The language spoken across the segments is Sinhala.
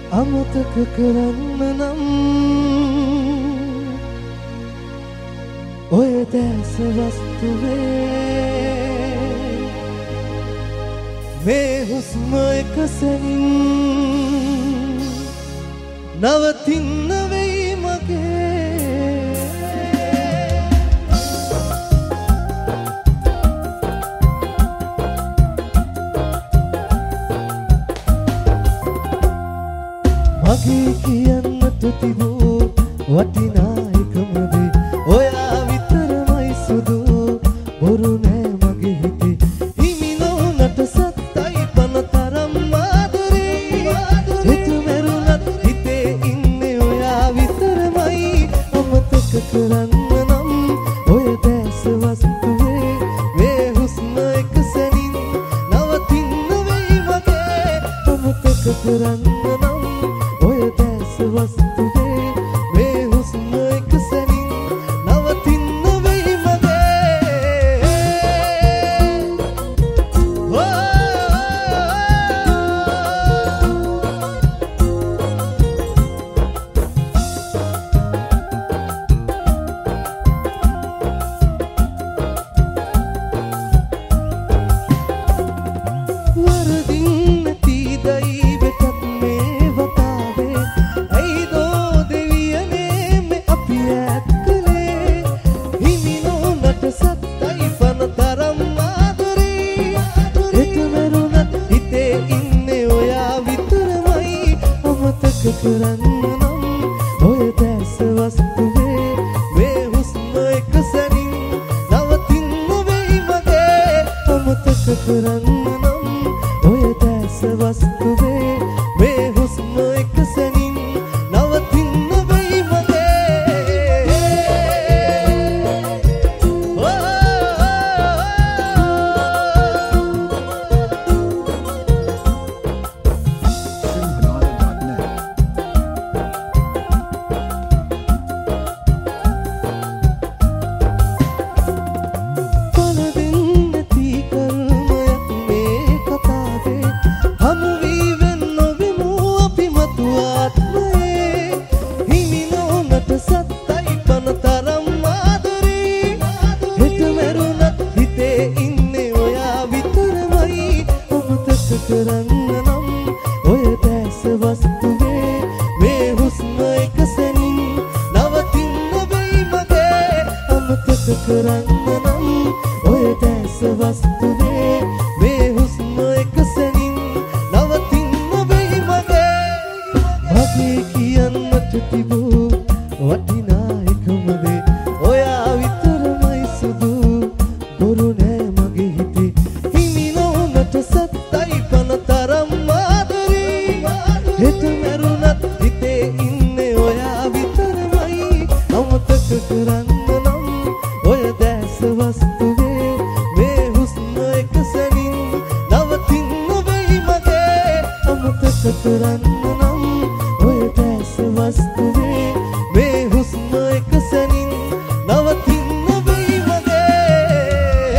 අමතක කරන්න නම් ඔය දැස වස්තුවේ මේ හුස්ම එක සැනින් නවතින්න වෙයි මගේ මගේ කියන්නට තිබූ වටිනා එකම දේ ඔයා විතරමයි සුදු බොරු නෑ මගේ හිතේ හිමි නොවුනට සත්තයි පන තරම් ආදරේ හිත මෙරුණත් හිතේ ඉන්නේ ඔයා විතරමයි අමතක කරන්න නම් ඔය දැස වස්තුවේ මේ හුස්ම එක සැනින් නවතින්න වෙයි මගේ අමතක කරන්න නම් ඔය දැස වස්තුවේ මේ හුස්ම එක සැනින් නවතින්න වෙයි මගේ වරදින් නැති දෛවකත් මේ වතාවේ ඇයිදෝ දෙවියනේ මේ අපි ඈත් කළේ හිමි නොවුනට සත්තයි පන තරම් ආදරේ හිත මෙරුණත් හිතේ ඉන්නේ ඔයා විතරමයි අමතක කරන්න නම් ඔය දැස වස්තුවේ මේ හුස්ම එක සැනින් නවතින්න වෙයි මගේ අමතක කරන්න නම් ඔය දැස වස්තුවේ මේ හුස්ම එක සැනින් නවතින්න වෙයි පලදින් නැති කර්මයක් මේ කතාවේ හමු වී වෙන්න නොවෙමු අපි මතු ආත්මයේ හිමි නොවුනට සත්තයි පන තරම් ආදරේ හිත මෙරුණත් හිතේ ඉන්නේ ඔයා විතරමයි අමතක කරන්න නම් ඔය දැස වස්තුවේ මේ හුස්ම එක සැනින් නවතින්න වෙයි මගේ අමතක කරන්න නම් ඔය දැස වස්තුවේ මේ හුස්ම එක සැනින් නවතින්න වෙයි මගේ මගේ කියන්නට තිබූ වටිනා එකම දේ ඔයා විතරමයි සුදු බොරු නෑ මගේ හිතේ හිමි නොවුනට සත්තයි පන තරම් ආදරේ හිත මෙරුණත් හිතේ ඉන්නේ ඔයා විතරමයි අමතක කරන්න නම් ඔය දැස වස්තුවේ මේ හුස්ම එක සැනින් නවතින්න වෙයි මගේ අමතක කරන්න නම් ඔය දැස වස්තුවේ මේ හුස්ම එක සැනින් නවතින්න වෙයි මගේ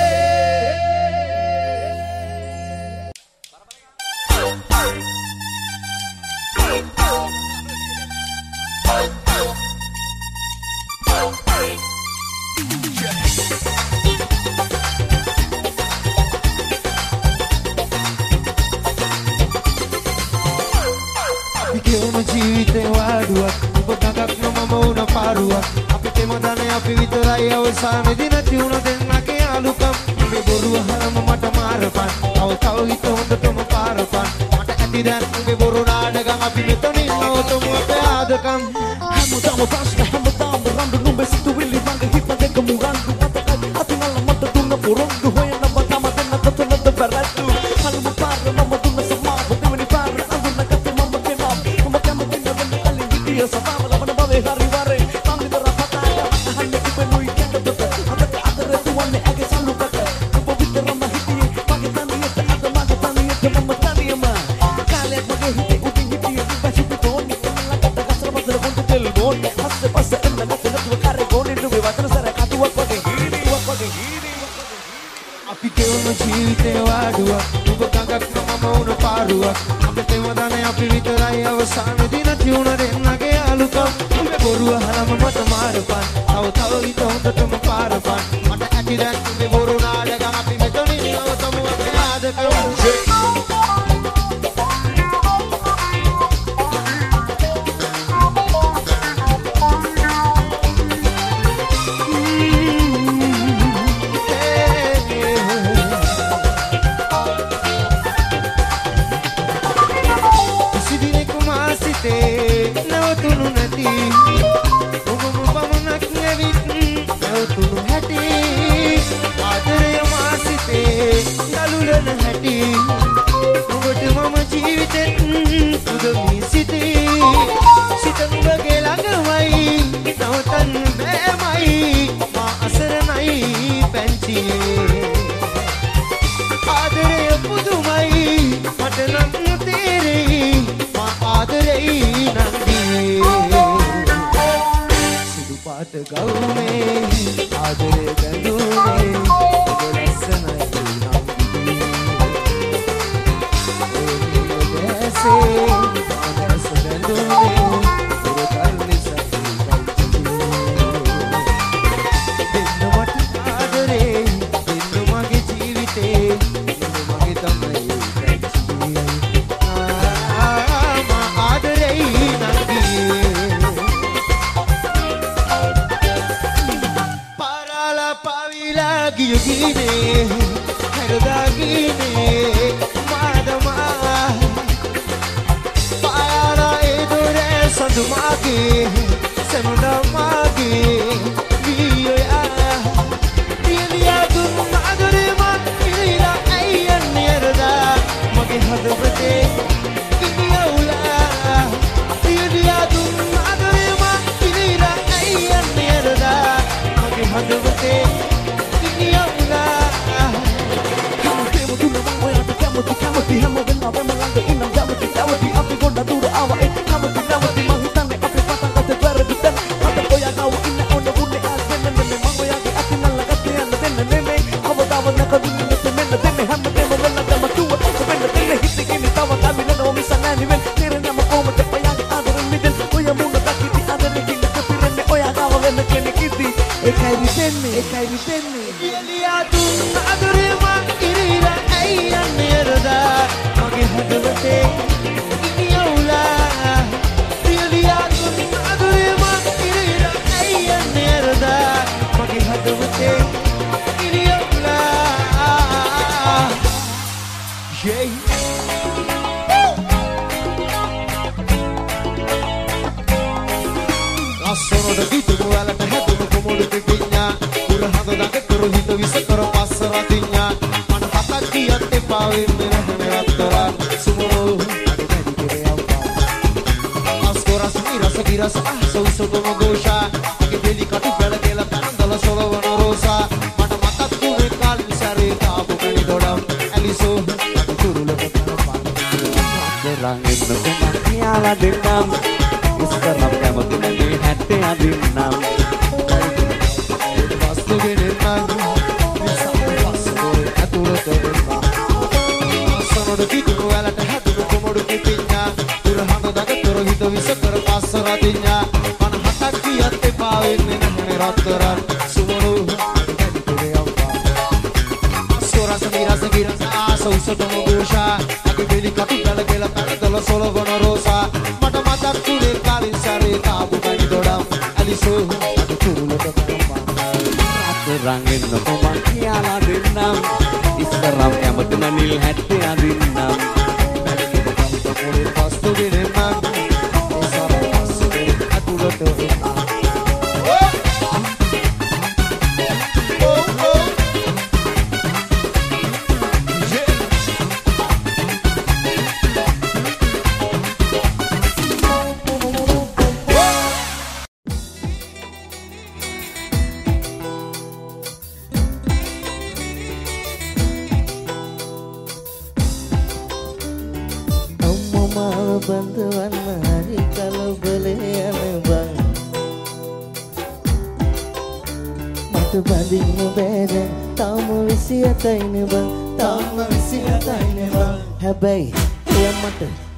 අපි කියන ජීවිතේ වාඩුවක් ඔබ ගඟක් නොමම වුණ පාරුවක් අපි තෙමදනේ අපි විතරයි අවසානයේදී නැති වුණ දෙන්නගේ යාළුකම් මේ බොරුව හරම මට මාරපන් තව හිත හොඳටම පාරපන් මට ඇති දැන් උගේ බොරු නාඩගම් අපි මෙතනින් නවතමු අපේ ආදකම් හැමදාම ප්‍රශ්න හැමදාම රණ්ඩු නුඹේ සිතුවිලි මගේ හිත දෙක මුරන්දු මතකයි අපි නල මට දුන්න පොරොන්දු හොයන බතම දෙන්න තතුනද බරතු හලුම පාර මම දුන්න සමාව දෙවනි පාර අඳුන ගත්තේ මම කෙනා මම කැමති නවන අලි විදිය සතාව ලබන බවේ හරි වරේ සංවිතර පතාය අහන්නේ කිපෙනුයි කැඩදත අදට අතර තුවන්නේ ඇගේ සල්ලුකට ඔබ විතරම හිටියේ මගේ තනියට අද මගේ තනියට මම තනියම කාලයක් මගේ හිතේ උඩින් හිටියේ බැසි පිටෝනි ළඟට ගස්ර මතර පොන්තු තෙල් බෝන් පස්සේ පස්සේ එන්න නැතුව කරේ ගෝනේ නුඹේ වතන සර කටුවක් වගේ හීනියක් වගේ අපි කෙවුණු ජීවිතේ වාඩුවක් ඔබ ගඟක් නොමම වුණ පාරුවක් අපි තෙමදනේ අපි අපි විතරයි අවසානදී නැති වුණ දෙන්නගේ යාළුකම් උඹේ බොරුව අහලම මට මාරපන් තව හිත හොඳටම පාරපන් මට ඇති දැන් උඹේ බොරු නාඩගම් අපි මෙතනින් නවතමු අපේ ආදකම්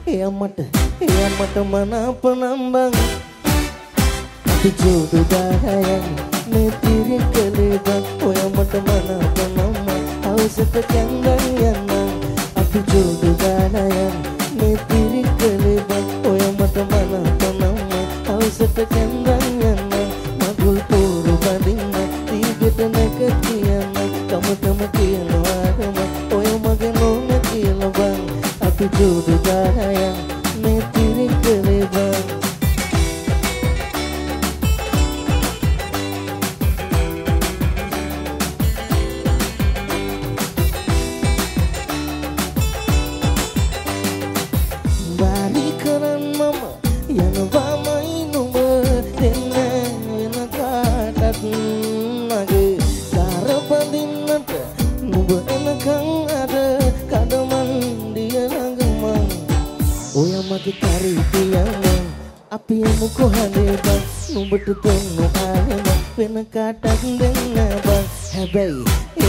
එයමට මනාප නම්බන් අපි ජෝඩු දායන් මේ තිරිකලේ බන් ඔයමට මනාප නම්බන් අවසත කැන්දන් යන්න අපි ජෝඩු දායන් මේ තිරිකලේ බන් ඔයමට මනාප නම්බන් අවසත කැන්දන් යන්න මගුල් පෝරු බඳින්න දීගට නැක කියන්න තම කියනවාදම ඔය මගේ නොන කියලා බන් අපි ජෝඩු දායන් මේ තිරිකලේ බන් බාරි කරන් මම යනවාමයි නුඹ දෙන්න වෙන කාටත් මගේ කාර බඳින්නට නුඹ එනකන් අද කඩමන්දිය ළඟමන් ඔය මගේ කරීතියන් අපි එමු කොහේ බන් නුඹට දෙන්නු ආයෙම වෙන කාටත් දෙන්න බන් හැබැයි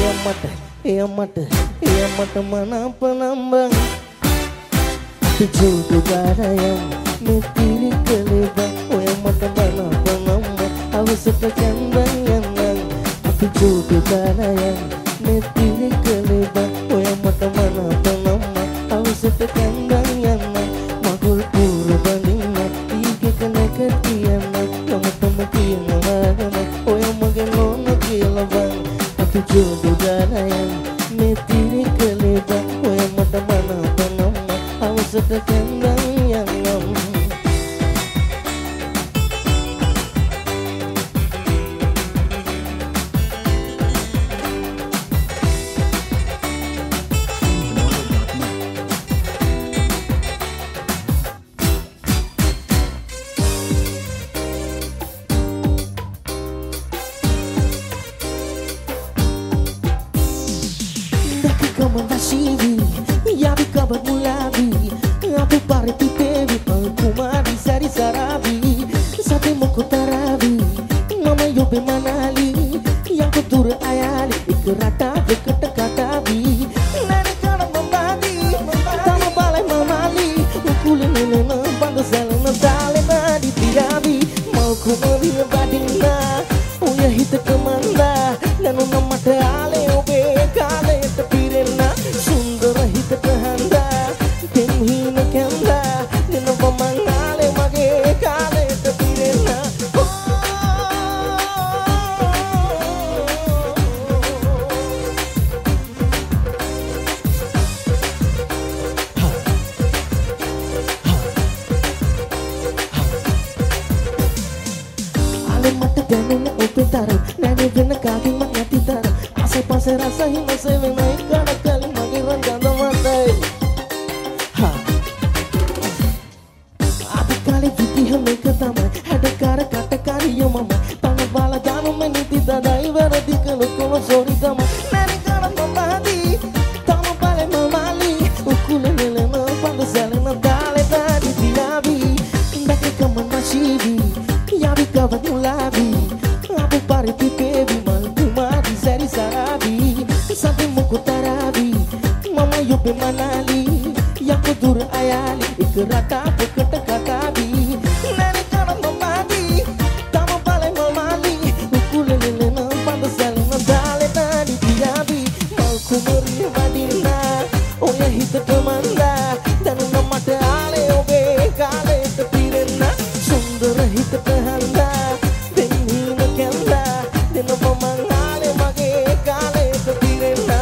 එයමට මනාප නම්බන් අපි ජෝඩු දායන් මේ තිරිකලේ බන් ඔයමට මනාප නම්බන් අවසත කැන්දන් යන්න අපි ජෝඩු දායන් මේ තිරිකලේ බන් ඔයමට මනාප නම්බන් අවසත කැන්දන් යන්න මගුල් පූර බඳින්න ඊගෙක නැක කියන්න තම කියනවාදම ඔය මගේ නොන කියලා බන් අපි ජෝඩු දායන් මේ තිරිකලේ බන් ඔයමට මනාප නම්බන් අවසත කැන්දන් යන්නම් Yabi kabar mulabi Apu parti tevi Kumari sari sarabi Sate moko tarabi Mama yobe manali Yang kutur ayali Ikerata bekata katabi Nani kana mambadi Tama balai mamali Ukuli nilena Bangga selena Dale nadi tiabi Mau kumari badinda Uya hita kemanda Nanu namata ale obe Kale tepirena Sundara hita kehanda Temhina kenda Nina pamangale mage Kale tepirena Ale mata ganun open taruh Nani vena kaki mangati taruh Pase rasa hima se vena ikana kali mage ranganda matai Api kali viti hame katama Hada kara kata kari yo mama Tanga bala janu meniti dadai veradi kalo kolo sori tama Nani kana mambadi Tama bale mamali Ukule nilena Bangga selena Dale tadi tiabi Ndake kaman mashibi Yabi kabat mulabi Apu pariti pevi Malkumari sari sarabi Sampai muku tarabi Mama yobe manali Yang kudur ayali Ikerata bekata katabi Nani kana mambadi Tama balai mamali Ukule nilena Bangga selena Dale tadi tiabi Malku meri badina Oya hita kemanda Dan namata ale obe Kale tepirena Sundara hita kehanda Denhina kenda Dena pamangale mage Kale tepirena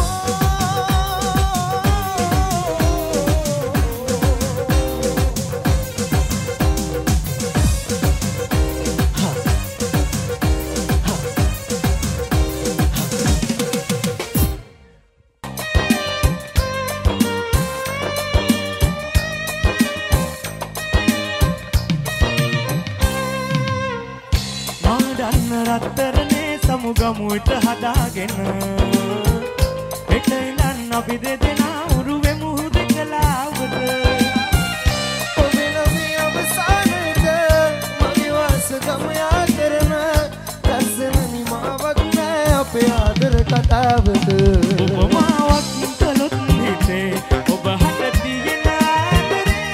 රත්තරනේ සමුගමුවට හදාගෙන එක ඉඳන් අපි දෙදෙනා උරුවෙමු දෙකලාවට ඔබේ නමේ අවසානයේද මගේ වාසගම යා කරන ලස්සන නිමාවක් නෑ අපේ ආදර කතාවට ඔබ මාවක් කළොත් හිතේ ඔබ හට තියෙන ආදරේ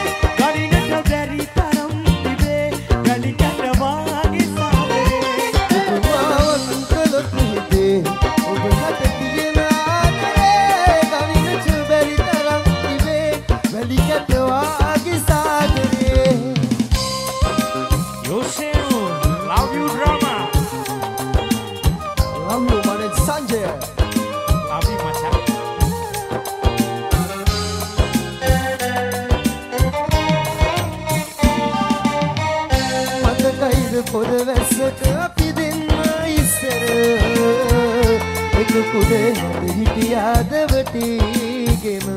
පොද වැස්සට අපි දෙන්න ඉස්සර එක කුඩේ හද හිටියාද වටීගෙන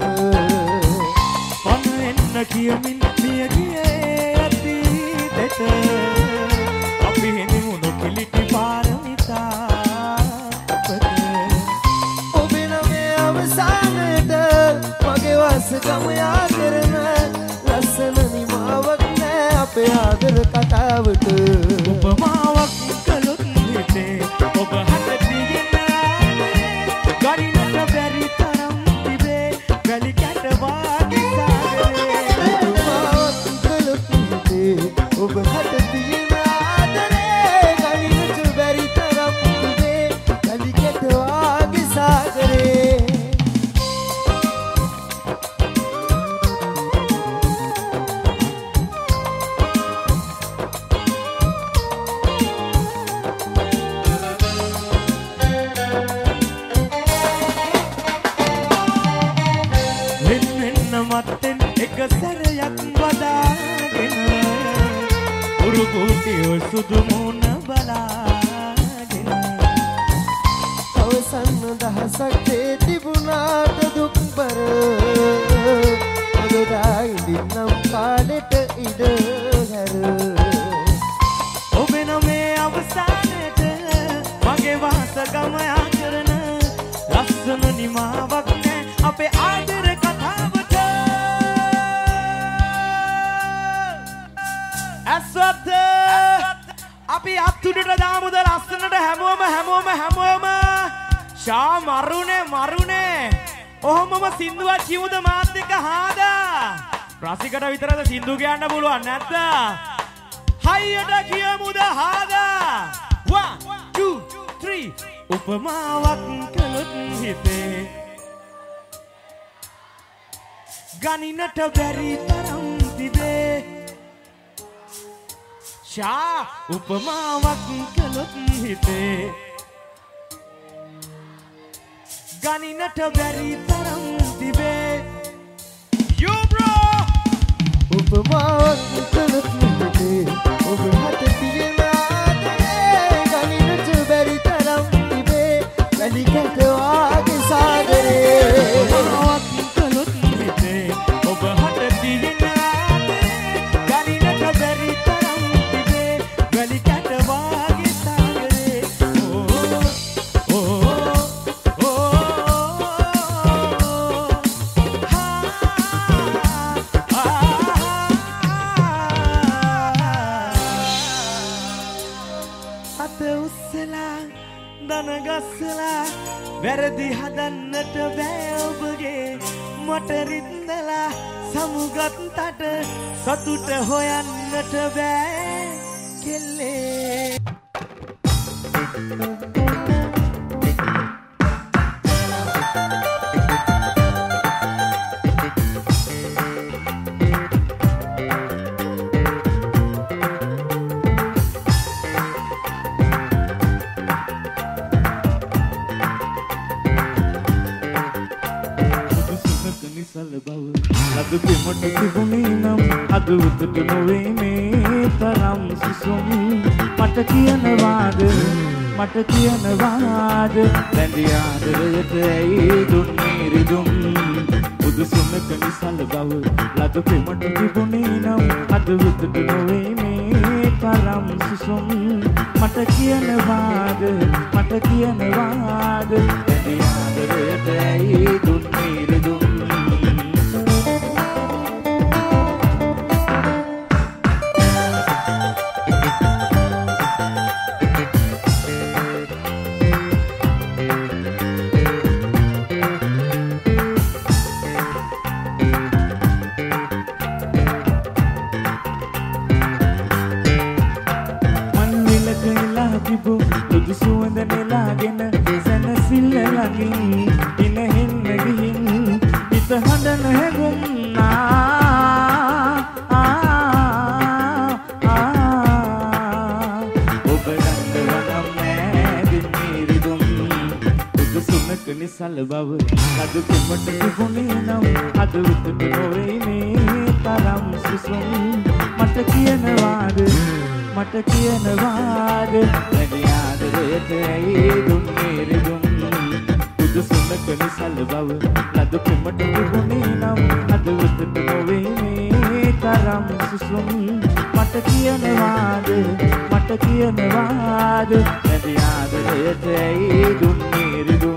පන එන්න කියමින් මිය ගියේ අතීතෙට අපි හිඳුණු කිලිටි පාරමිතාපත ඔබේ නමේ අවසානයට මගේ වාසගම යා කරන ලස්සන නිමාවක් නෑ අපේ ආදර කතාවට උපමාවක් කළොත් හිතේ ඔබ හට තියෙන ගරිනට බැරි තරම් තිබේ වැලි කැට වාගේ සාගරේ උපමාවක් කළොත් හිතේ ඔබ හට තියෙන ආදරේ ගරිනට බැරි තරම් තිබේ වැලි කැට වාගේ සාගරේ මත්තෙන් එක සැරයක් වදාගෙන උරුකුටිය සුදු මුණ බලාගෙන අවසන් දහසක් තිබුණාට දුක්බර අදදායි දින්නම් කාලෙට ඉඩ හැර ඔබේ නමේ අවසානයට මගේ වාසගම යා කරන ලස්සන නිමාවක් නෑ අපේ ආදර කතාවට ඇස්වත්ත අපි අත්තුඩට දාමුද ලස්සනට හැමෝම ෂා මරුනේ ඔහොමම සින්දුවක් කියමුද මාත් එක්ක හාදා රසිකට විතරද සින්දු කියන්න පුළුවන් නැද්ද හයියට කියමුද හාදා 1 2 3 උපමාවක් කළොත් හිතේ ගනිනට බැරි තරම් තිබේ ෂා උපමාවක් කළොත් හිතේ ගනිනට බැරි තරම් තිබේ you bro උපමාවක් කළොත් හිතේ ඔබ හට තියෙන ආදරේ ගනිනට බැරි තරම් තිබේ වැලි කැට වාගේ සාගරේ උපමාවක් කළොත් හිතේ ඔබ හට තියෙන ආදරේ ගනිනට බැරි තරම් තිබේ වැලි කැට වාගේ සාගරේ අත උස්සලා දනගස්සලා වැරදි හදන්නට බෑ ඔබගේ මට රිද්දලා සමුගත්තට සතුට හොයන්නට බෑ කෙල්ලේ අද පෙමට තිබුණේ නම් අද උදට නොවේ මේ තරම් සුසුම් මට කියනවාද දැන්දි ආදරයට ඇයි දුන්නේ රිදුම් උදුසුමක නිසල බව ලද පෙමට තිබුණේ නම් අද උදට නොවේ මේ තරම් සුසුම් මට කියනවාද දැන්දි ආදරයට ඇයි දුන්නේ රිදුම් සුවඳ නෙලාගෙන සැනසිල්ල ළඟින් ඉනෙහින්න ගිහින් හිත හඬන හැගුම්නා ඔබ රඳවනම් නෑ දිරිදුම් උදසුනක නිසල බව අද පෙමට තිබුණේ නම් අද උදට නොවේ මේ තරම් සුසුම් මට කියනවාද මට කියනවාද වැඩි ආදරයට ඇයි දුන්නේ රිදුම් බුදු සුනක නිසල බව ලද පෙමට තිබුණේ නම් හදවතට නොවේ මේ තරම් සුසුම් මට කියනවාද වැඩි ආදරයට ඇයි දුන්නේ රිදුම්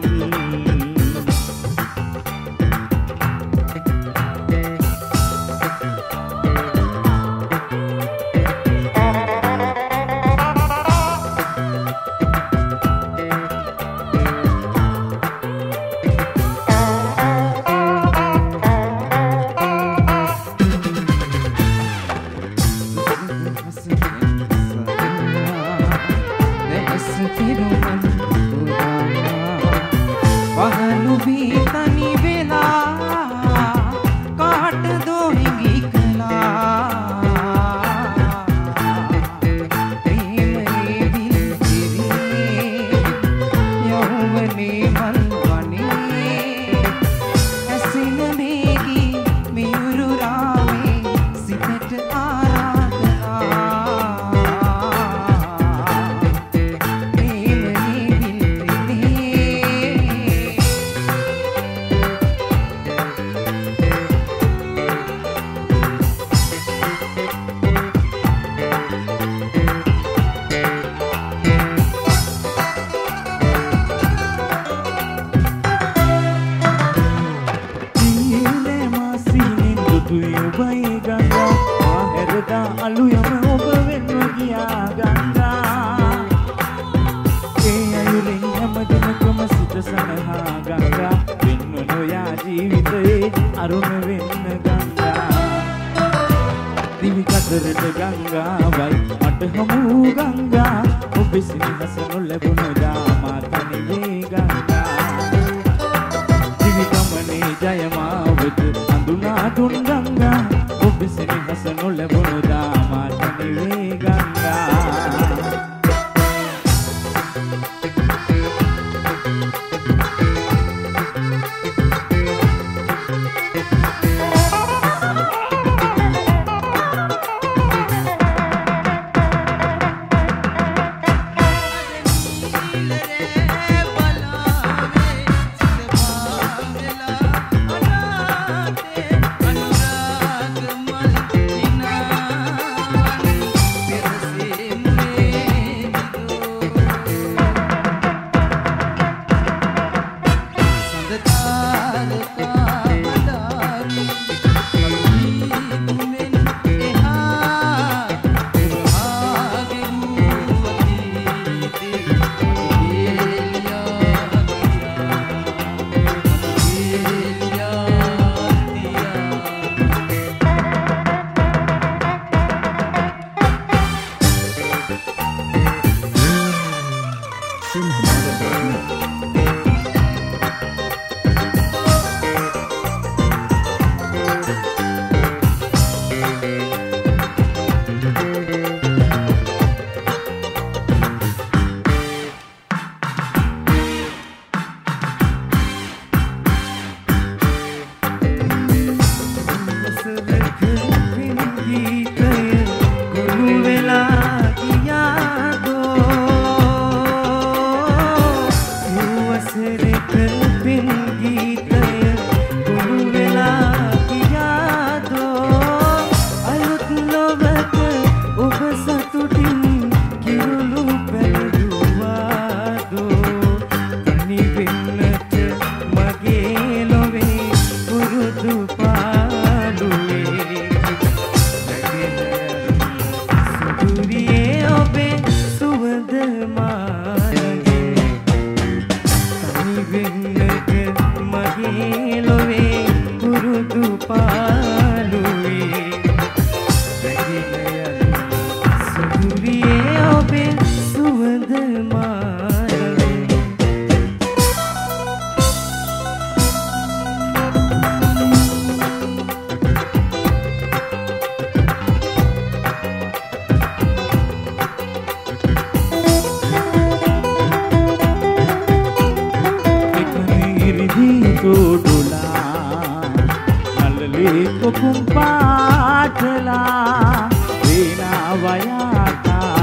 kumpatla vina vayata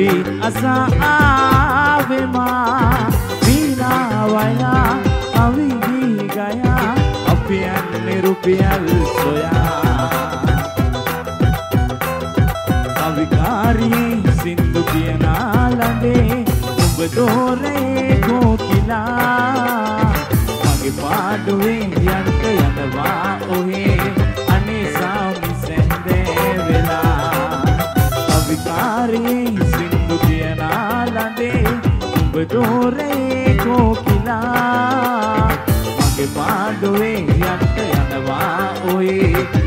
සිතුවිලි අසාවෙමා වීණාවයා අවිහි ගයා අපි යන්නේ රුපියල් සොයා කවිකාරී සින්දු කියනා ළඟේ ඔබ දෝරේ කෝකිලා මගේ පාඩුවේ යන්ට යනවා ඔහේ අනේ සාමි සැන්දේ වෙලා කවිකාරී සින්දු කියනා ළඟේ ඔබ දෝරේ කෝකිලා මගේ පාඩුවේ යන්ට යනවා ඔහේ